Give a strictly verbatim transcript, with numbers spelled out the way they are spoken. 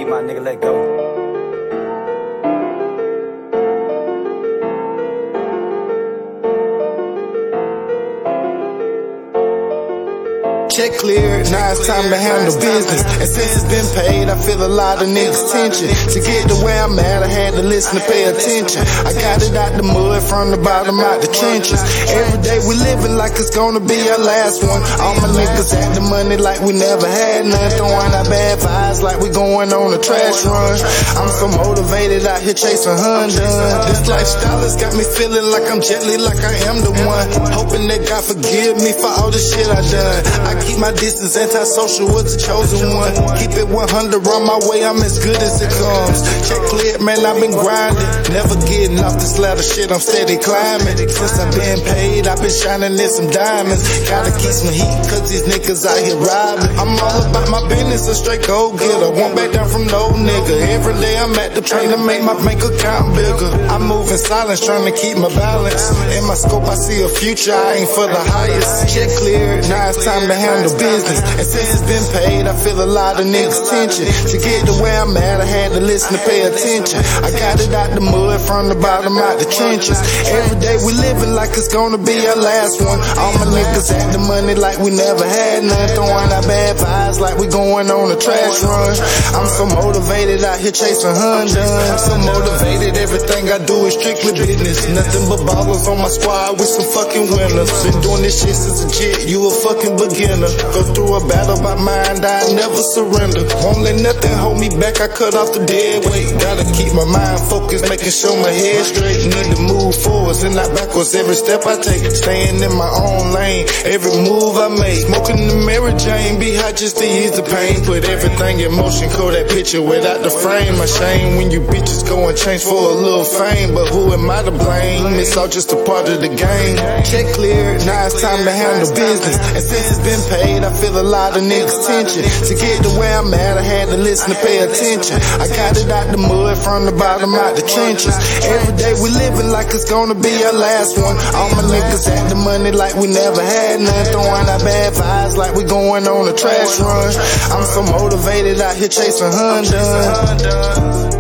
beat, my nigga, let go. Check cleared, now it's time to handle business. And since it's been paid, I feel a lot of niggas' tension. To get to where I'm at, I had to listen to pay attention. I got it out the mud, from the bottom out the trenches. Every day we living like it's gonna be our last one. All my niggas had the money like we never had none. Throwing out bad vibes like we going on a trash run. I'm so motivated out here chasing Honda. This lifestyle has got me feeling like I'm gently, like I am the one. Hoping that God forgive me for all the shit I done. I keep my distance, antisocial was the chosen one. Keep it one hundred on my way, I'm as good as it comes. Check clear, man, I've been grinding. Never getting off this ladder shit, I'm steady climbing. Since I've been paid, I've been shining in some diamonds. Gotta keep some heat, cause these niggas out here robbing. I'm all about my business, a straight gold getter. Won't back down from no nigga. Every day I'm at the train to make my bank account bigger. I move in silence, trying to keep my balance. In my scope, I see a future, I ain't for the highest. Check clear, now it's time to handle business. And since it's been paid, I feel a lot of niggas' tension. To get to where I'm at, I had to listen to pay attention. I got it out the mud, from the bottom out the trenches. Every day we living like it's gonna be our last one. All my niggas had the money like we never had none. Throwing out bad vibes like we going on a trash run. I'm so motivated out here chasing Honda. I'm so motivated, everything I do is strictly business. Nothing but ballers on my squad with some fucking winners. Been doing this shit since a jit, you a fucking beginner. Go through a battle by mind, I never surrender. Won't let nothing hold me back, I cut off the dead weight. Gotta keep my mind focused, making sure my head straight. Need to move forwards and not backwards every step I take. Staying in my own lane, every move I make. Smoking the Mary Jane, be hot just to ease the pain. Put everything in motion, call that picture without the frame. My shame when you bitches go and change for a little fame. But who am I to blame? It's all just a part of the game. Check clear, now it's time to handle business. And since it's been paid, I feel a lot of niggas' tension. To get to where I'm at, I had to listen to pay attention. I got it out the mud, from the bottom out the trenches. Every day we living like it's gonna be our last one. All my niggas had the money like we never had none. Throwing out bad vibes like we going on a trash run. I'm so motivated out here chasing Honda.